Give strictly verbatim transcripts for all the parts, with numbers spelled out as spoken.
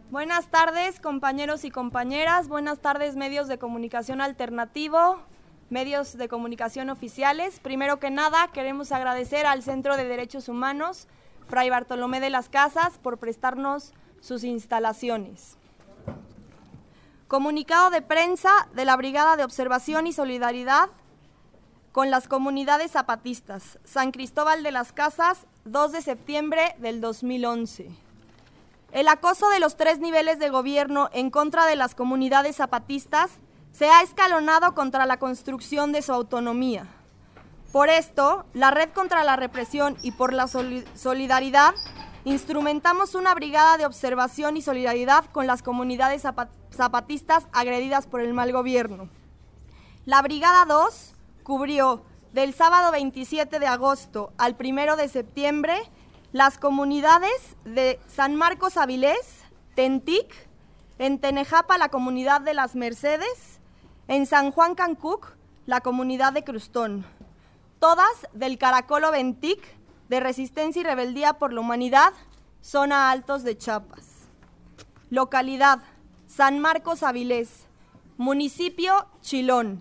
Buenas tardes, compañeros y compañeras. Buenas tardes, medios de comunicación alternativo, medios de comunicación oficiales. Primero que nada, queremos agradecer al Centro de Derechos Humanos, Fray Bartolomé de las Casas, por prestarnos sus instalaciones. Comunicado de prensa de la Brigada de Observación y Solidaridad con las comunidades zapatistas. San Cristóbal de las Casas, dos de septiembre del dos mil once. El acoso de los tres niveles de gobierno en contra de las comunidades zapatistas se ha escalonado contra la construcción de su autonomía. Por esto, la Red contra la Represión y por la Solidaridad instrumentamos una brigada de observación y solidaridad con las comunidades zapatistas agredidas por el mal gobierno. La Brigada dos cubrió del sábado veintisiete de agosto al primero de septiembre las comunidades de San Marcos Avilés, Tentic, en Tenejapa la comunidad de Las Mercedes, en San Juan Cancuc la comunidad de Crustón, todas del Caracolo Ventic, de Resistencia y Rebeldía por la Humanidad, zona Altos de Chiapas. Localidad: San Marcos Avilés, municipio Chilón.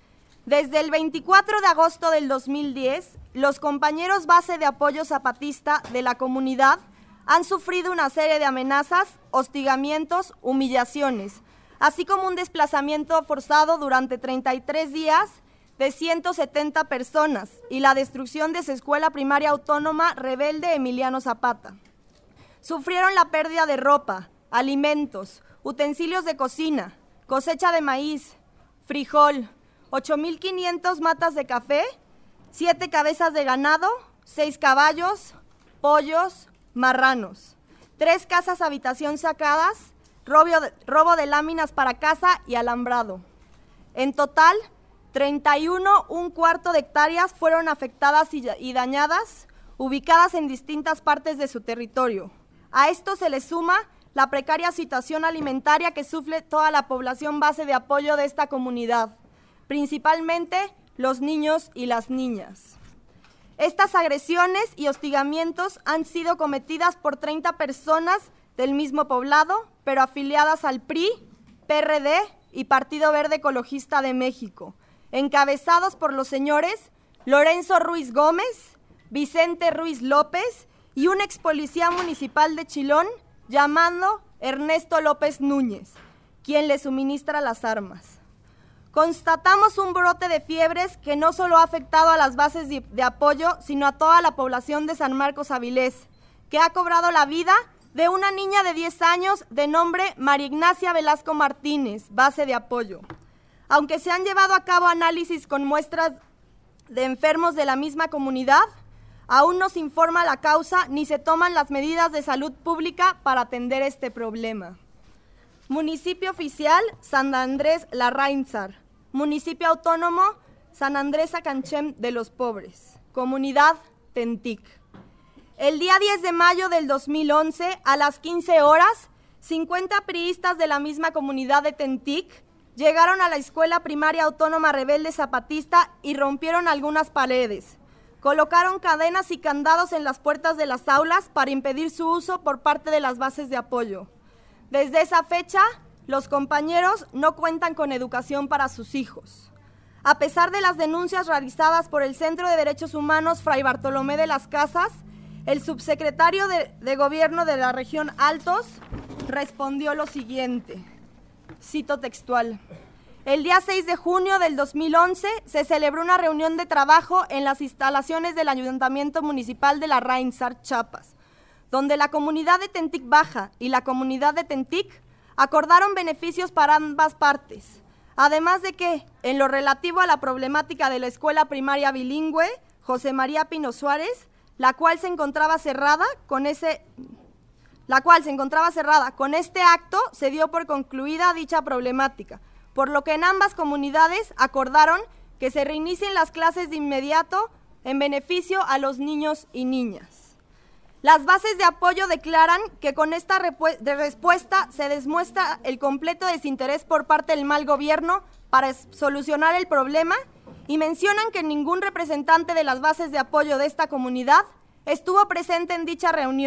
Desde el veinticuatro de agosto del dos mil diez, los compañeros base de apoyo zapatista de la comunidad han sufrido una serie de amenazas, hostigamientos, humillaciones, así como un desplazamiento forzado durante treinta y tres días de ciento setenta personas y la destrucción de su escuela primaria autónoma Rebelde Emiliano Zapata. Sufrieron la pérdida de ropa, alimentos, utensilios de cocina, cosecha de maíz, frijol, ocho mil quinientas matas de café, siete cabezas de ganado, seis caballos, pollos, marranos, tres casas habitación sacadas, robo de, robo de láminas para casa y alambrado. En total, treinta y uno, un cuarto de hectáreas fueron afectadas y, y dañadas, ubicadas en distintas partes de su territorio. A esto se le suma la precaria situación alimentaria que sufre toda la población base de apoyo de esta comunidad, principalmente los niños y las niñas. Estas agresiones y hostigamientos han sido cometidas por treinta personas del mismo poblado, pero afiliadas al P R I, P R D y Partido Verde Ecologista de México, encabezados por los señores Lorenzo Ruiz Gómez, Vicente Ruiz López y un ex policía municipal de Chilón llamado Ernesto López Núñez, quien le suministra las armas. Constatamos un brote de fiebres que no solo ha afectado a las bases de, de apoyo, sino a toda la población de San Marcos Avilés, que ha cobrado la vida de una niña de diez años de nombre María Ignacia Velasco Martínez, base de apoyo. Aunque se han llevado a cabo análisis con muestras de enfermos de la misma comunidad, aún no se informa la causa ni se toman las medidas de salud pública para atender este problema. Municipio oficial: San Andrés Larrainzar. Municipio autónomo: San Andrés Acanchem de los Pobres. Comunidad: Tentic. El día diez de mayo del dos mil once, a las quince horas, cincuenta priistas de la misma comunidad de Tentic llegaron a la Escuela Primaria Autónoma Rebelde Zapatista y rompieron algunas paredes. Colocaron cadenas y candados en las puertas de las aulas para impedir su uso por parte de las bases de apoyo. Desde esa fecha, los compañeros no cuentan con educación para sus hijos. A pesar de las denuncias realizadas por el Centro de Derechos Humanos Fray Bartolomé de las Casas, el subsecretario de, de Gobierno de la región Altos respondió lo siguiente, cito textual: el día seis de junio del dos mil once se celebró una reunión de trabajo en las instalaciones del Ayuntamiento Municipal de Larrainzar, Chiapas, donde la comunidad de Tentic Baja y la comunidad de Tentic acordaron beneficios para ambas partes, además de que, en lo relativo a la problemática de la escuela primaria bilingüe José María Pino Suárez, la cual se encontraba cerrada con ese, la cual se encontraba cerrada con este acto, se dio por concluida dicha problemática, por lo que en ambas comunidades acordaron que se reinicien las clases de inmediato en beneficio a los niños y niñas. Las bases de apoyo declaran que con esta de respuesta se demuestra el completo desinterés por parte del mal gobierno para solucionar el problema y mencionan que ningún representante de las bases de apoyo de esta comunidad estuvo presente en dicha reunión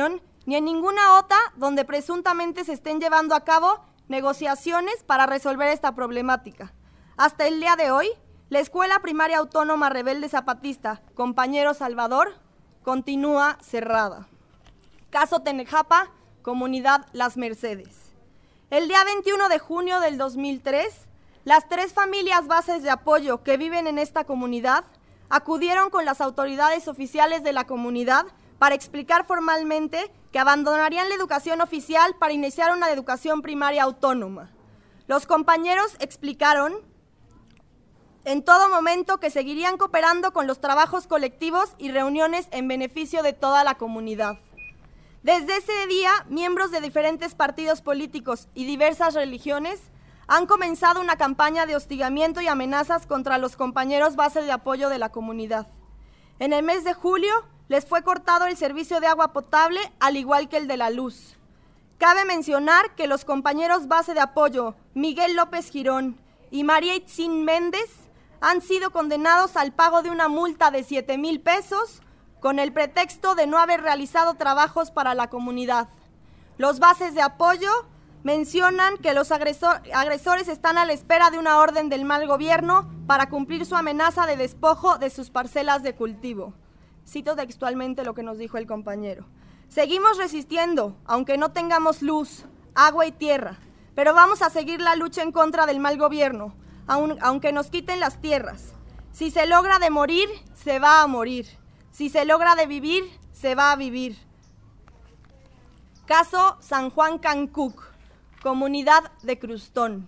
ni en ninguna otra donde presuntamente se estén llevando a cabo negociaciones para resolver esta problemática. Hasta el día de hoy, la Escuela Primaria Autónoma Rebelde Zapatista, Compañero Salvador, continúa cerrada. Caso Tenejapa, Comunidad Las Mercedes. El día veintiuno de junio del dos mil tres, las tres familias bases de apoyo que viven en esta comunidad acudieron con las autoridades oficiales de la comunidad para explicar formalmente que abandonarían la educación oficial para iniciar una educación primaria autónoma. Los compañeros explicaron en todo momento que seguirían cooperando con los trabajos colectivos y reuniones en beneficio de toda la comunidad. Desde ese día, miembros de diferentes partidos políticos y diversas religiones han comenzado una campaña de hostigamiento y amenazas contra los compañeros base de apoyo de la comunidad. En el mes de julio les fue cortado el servicio de agua potable, al igual que el de la luz. Cabe mencionar que los compañeros base de apoyo Miguel López Girón y María Itzín Méndez han sido condenados al pago de una multa de siete mil pesos con el pretexto de no haber realizado trabajos para la comunidad. Los bases de apoyo mencionan que los agresor, agresores están a la espera de una orden del mal gobierno para cumplir su amenaza de despojo de sus parcelas de cultivo. Cito textualmente lo que nos dijo el compañero. Seguimos resistiendo, aunque no tengamos luz, agua y tierra, pero vamos a seguir la lucha en contra del mal gobierno, aun, aunque nos quiten las tierras. Si se logra de morir, se va a morir. Si se logra de vivir, se va a vivir. Caso San Juan Cancuc, Comunidad de Crustón.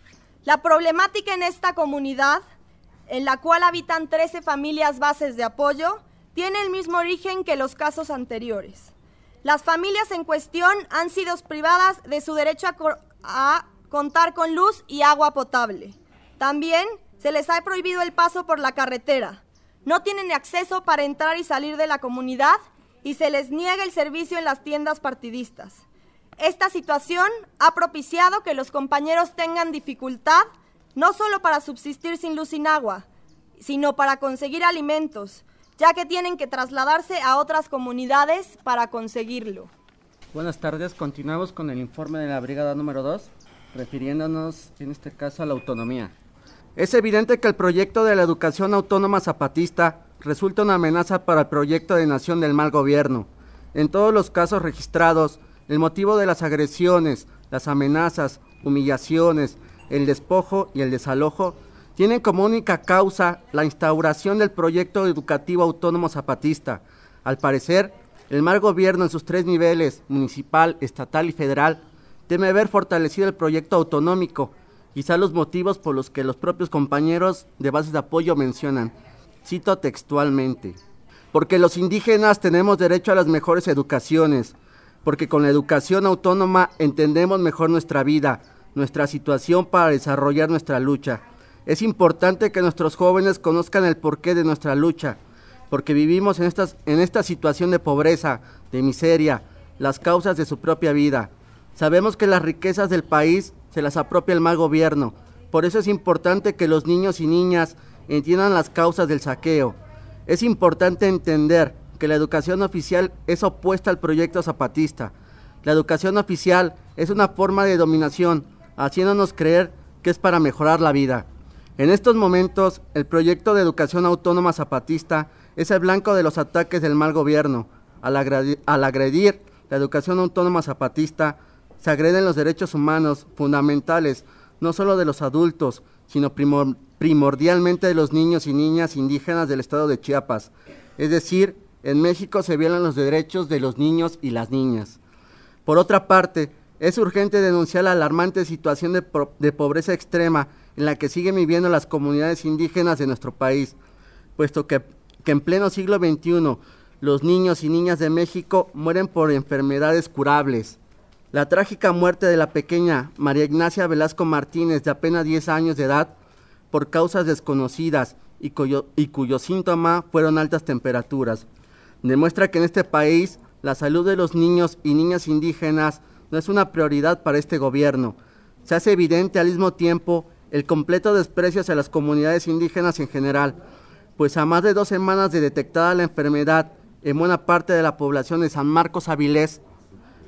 La problemática en esta comunidad, en la cual habitan trece familias bases de apoyo, tiene el mismo origen que los casos anteriores. Las familias en cuestión han sido privadas de su derecho a, co- a contar con luz y agua potable. También se les ha prohibido el paso por la carretera. No tienen acceso para entrar y salir de la comunidad y se les niega el servicio en las tiendas partidistas. Esta situación ha propiciado que los compañeros tengan dificultad no solo para subsistir sin luz y sin agua, sino para conseguir alimentos, ya que tienen que trasladarse a otras comunidades para conseguirlo. Buenas tardes, continuamos con el informe de la brigada número dos, refiriéndonos en este caso a la autonomía. Es evidente que el proyecto de la educación autónoma zapatista resulta una amenaza para el proyecto de nación del mal gobierno. En todos los casos registrados, el motivo de las agresiones, las amenazas, humillaciones, el despojo y el desalojo tienen como única causa la instauración del proyecto educativo autónomo zapatista. Al parecer, el mal gobierno en sus tres niveles, municipal, estatal y federal, teme ver fortalecido el proyecto autonómico, quizá los motivos por los que los propios compañeros de bases de apoyo mencionan. Cito textualmente: porque los indígenas tenemos derecho a las mejores educaciones, porque con la educación autónoma entendemos mejor nuestra vida, nuestra situación para desarrollar nuestra lucha. Es importante que nuestros jóvenes conozcan el porqué de nuestra lucha, porque vivimos en, estas, en esta situación de pobreza, de miseria, las causas de su propia vida. Sabemos que las riquezas del país se las apropia el mal gobierno, por eso es importante que los niños y niñas entiendan las causas del saqueo. Es importante entender que la educación oficial es opuesta al proyecto zapatista. La educación oficial es una forma de dominación, haciéndonos creer que es para mejorar la vida. En estos momentos, el proyecto de educación autónoma zapatista es el blanco de los ataques del mal gobierno. Al agredir, al agredir la educación autónoma zapatista, se agreden los derechos humanos fundamentales, no solo de los adultos, sino primor, primordialmente de los niños y niñas indígenas del estado de Chiapas. Es decir, en México se violan los derechos de los niños y las niñas. Por otra parte, es urgente denunciar la alarmante situación de, pro, de pobreza extrema en la que siguen viviendo las comunidades indígenas de nuestro país, puesto que, que en pleno siglo veintiuno los niños y niñas de México mueren por enfermedades curables. La trágica muerte de la pequeña María Ignacia Velasco Martínez, de apenas diez años de edad, por causas desconocidas y cuyo, y cuyo síntoma fueron altas temperaturas, demuestra que en este país la salud de los niños y niñas indígenas no es una prioridad para este gobierno. Se hace evidente al mismo tiempo el completo desprecio hacia las comunidades indígenas en general, pues a más de dos semanas de detectada la enfermedad en buena parte de la población de San Marcos Avilés,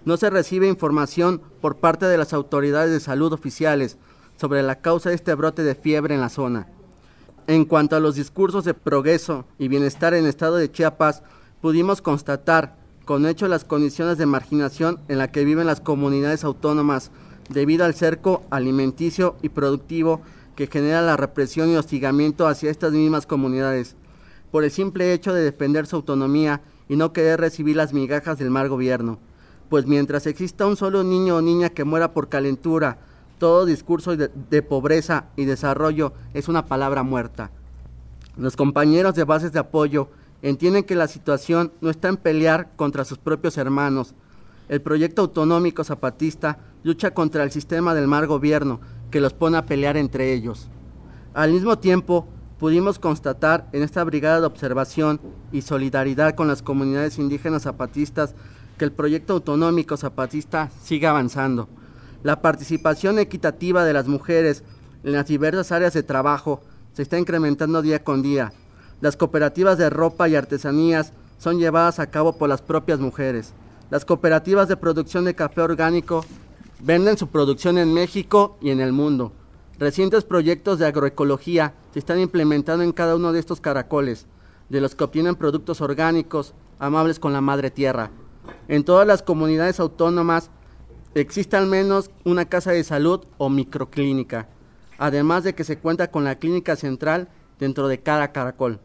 No se recibe información por parte de las autoridades de salud oficiales sobre la causa de este brote de fiebre en la zona. En cuanto a los discursos de progreso y bienestar en el estado de Chiapas, pudimos constatar con hecho las condiciones de marginación en la que viven las comunidades autónomas debido al cerco alimenticio y productivo que genera la represión y hostigamiento hacia estas mismas comunidades, por el simple hecho de defender su autonomía y no querer recibir las migajas del mal gobierno. Pues mientras exista un solo niño o niña que muera por calentura, todo discurso de, de pobreza y desarrollo es una palabra muerta. Los compañeros de bases de apoyo entienden que la situación no está en pelear contra sus propios hermanos. El proyecto autonómico zapatista lucha contra el sistema del mal gobierno que los pone a pelear entre ellos. Al mismo tiempo, pudimos constatar en esta brigada de observación y solidaridad con las comunidades indígenas zapatistas que el proyecto autonómico zapatista sigue avanzando. La participación equitativa de las mujeres en las diversas áreas de trabajo se está incrementando día con día. Las cooperativas de ropa y artesanías son llevadas a cabo por las propias mujeres. Las cooperativas de producción de café orgánico venden su producción en México y en el mundo. Recientes proyectos de agroecología se están implementando en cada uno de estos caracoles, de los que obtienen productos orgánicos, amables con la madre tierra. En todas las comunidades autónomas existe al menos una casa de salud o microclínica, además de que se cuenta con la clínica central dentro de cada caracol.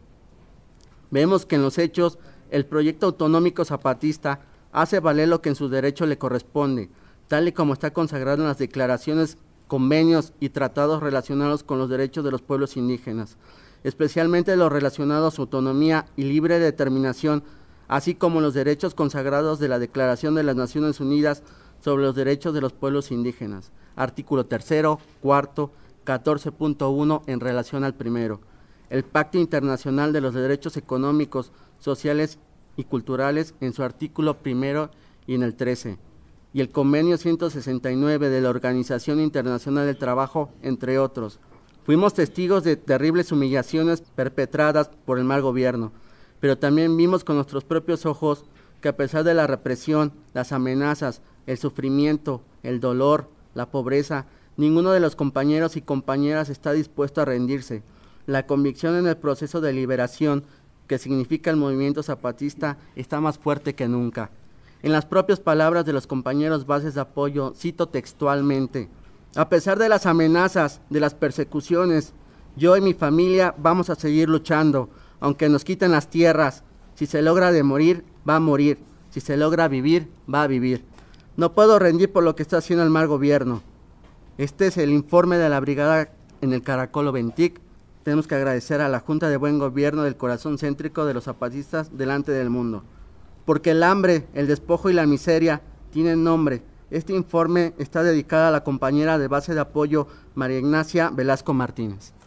Vemos que en los hechos el proyecto autonómico zapatista hace valer lo que en su derecho le corresponde, tal y como está consagrado en las declaraciones, convenios y tratados relacionados con los derechos de los pueblos indígenas, especialmente los relacionados a su autonomía y libre determinación, así como los derechos consagrados de la Declaración de las Naciones Unidas sobre los derechos de los pueblos indígenas, artículo tercero, cuarto, catorce punto uno en relación al primero. El Pacto Internacional de los Derechos Económicos, Sociales y Culturales en su artículo primero y en el trece, y el Convenio ciento sesenta y nueve de la Organización Internacional del Trabajo, entre otros. Fuimos testigos de terribles humillaciones perpetradas por el mal gobierno, pero también vimos con nuestros propios ojos que a pesar de la represión, las amenazas, el sufrimiento, el dolor, la pobreza, ninguno de los compañeros y compañeras está dispuesto a rendirse. La convicción en el proceso de liberación que significa el movimiento zapatista está más fuerte que nunca. En las propias palabras de los compañeros bases de apoyo, cito textualmente: a pesar de las amenazas, de las persecuciones, yo y mi familia vamos a seguir luchando, aunque nos quiten las tierras. Si se logra de morir, va a morir. Si se logra vivir, va a vivir. No puedo rendir por lo que está haciendo el mal gobierno. Este es el informe de la brigada en el Caracol Oventic. Tenemos que agradecer a la Junta de Buen Gobierno del corazón céntrico de los zapatistas delante del mundo. Porque el hambre, el despojo y la miseria tienen nombre. Este informe está dedicado a la compañera de base de apoyo María Ignacia Velasco Martínez.